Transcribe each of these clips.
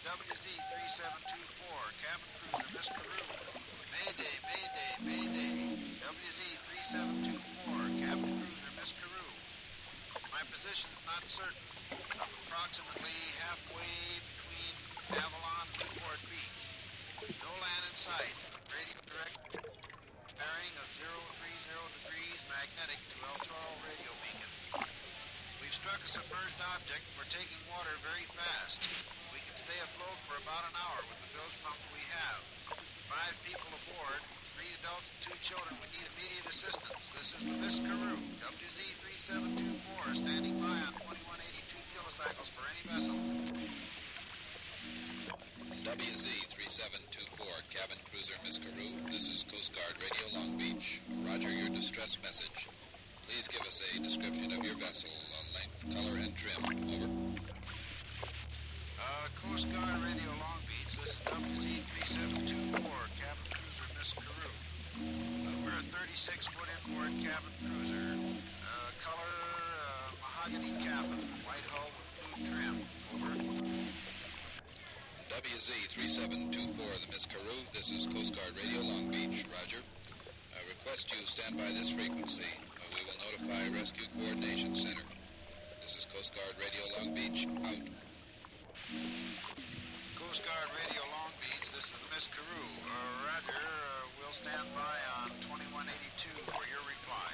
WZ-3724, cabin cruiser Miss Carew. Mayday, mayday, mayday. WZ-3724, cabin cruiser Miss Carew. My position's not certain. I'm approximately halfway between Avalon and Newport Beach. No land in sight. Radio direct bearing of 030 degrees magnetic to El Toro radio beacon. We've struck a submerged object. We're taking water very fast. We can stay afloat for about an hour with the bilge pump we have. 5 people aboard, 3 adults and 2 children. We need immediate assistance. This is the Miss Carew, WZ-3724, standing by on 2182 kilocycles for any vessel. WZ-3724, cabin cruiser Miss Carew. This is Coast Guard Radio Long Beach. Roger your distress message. Please give us a description of your vessel, length, color, and trim. Over. Coast Guard Radio Long Beach, this is WZ-3724, cabin cruiser Miss Carew. We're a 36-foot inboard cabin cruiser. Color, mahogany cabin, white hull with blue trim. Over. WZ-3724, the Miss Carew. This is Coast Guard Radio Long Beach. Roger. I request you stand by this frequency. We will notify Rescue Coordination Center. This is Coast Guard Radio Long Beach. Out. Coast Guard Radio Long Beach, this is Miss Carew. Roger, we'll stand by on 2182 for your reply.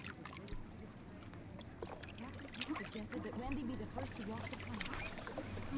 suggested that Randy be the first to walk the plank.